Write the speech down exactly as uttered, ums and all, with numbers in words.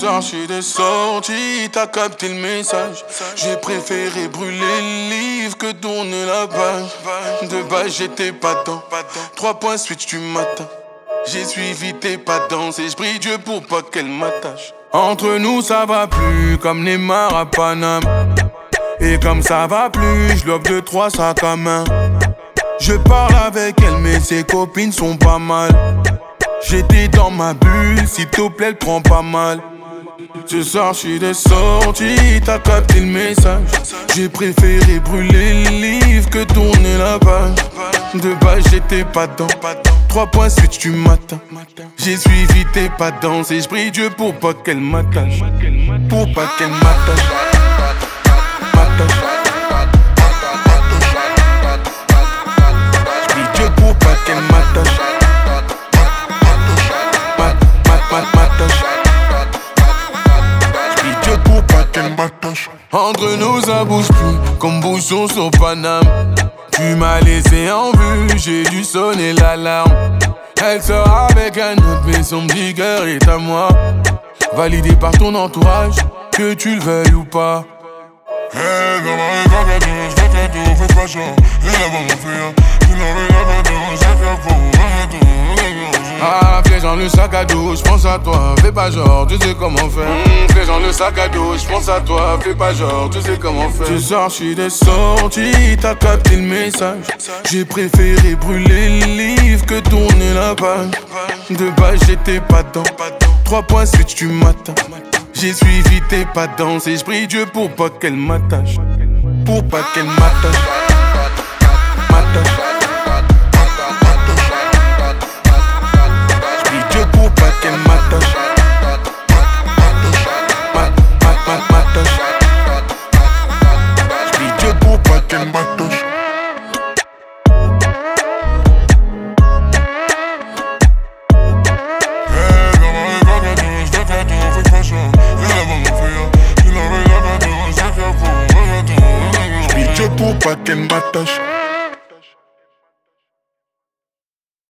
soir, j'suis de sortie, t'as capté le message. J'ai préféré brûler le livre que tourner la page. De base, j'étais pas dedans. Trois points switch du matin. J'ai suivi tes pas danses et j'prie Dieu pour pas qu'elle m'attache. Entre nous, ça va plus, comme Neymar à Paname. Et comme ça va plus, j'lobe deux, trois sacs à main. Je parle avec elle, mais ses copines sont pas mal. J'étais dans ma bulle, s'il te plaît, elle prend pas mal. Ce soir, j'suis de sortie, t'as capté le message. J'ai préféré brûler le livre que tourner la page. De base, j'étais pas dedans. Trois points switch du matin. J'ai suivi tes pas danses et j'prie Dieu pour pas qu'elle m'attache. Pour pas qu'elle m'attache. M'attache. J'prie Dieu pour pas qu'elle m'attache. Entre nous ça bouge plus, comme bouchon sur Paname. Tu m'as laissé en vue, j'ai dû sonner l'alarme. Elle sera avec un autre, mais son petit cœur est à moi. Validé par ton entourage, que tu le veuilles ou pas. Hey, dans ma rue, je fais ta tour, fais pas chaud. Et là-bas, mon frère, tu n'aurais pas de je fais pour Ah, piège dans le sac à dos, j'pense à toi, fais pas genre, tu sais comment faire. Mmh, piège dans le sac à dos, j'pense à toi, fais pas genre, tu sais comment faire. Ce soir, j'suis de sortie, t'as capté le message. J'ai préféré brûler le livre que tourner la page. De base, j'étais pas dedans. Trois points switch du matin. J'ai suivi tes pas danses et j'prie Dieu pour pas qu'elle m'attache. Pour pas qu'elle m'attache. M'attache. J'prie Dieu pour pas qu'elle m'attache. M'attache. J'prie Dieu pour pas qu'elle m'attache. Pour pas qu'elle m'attache.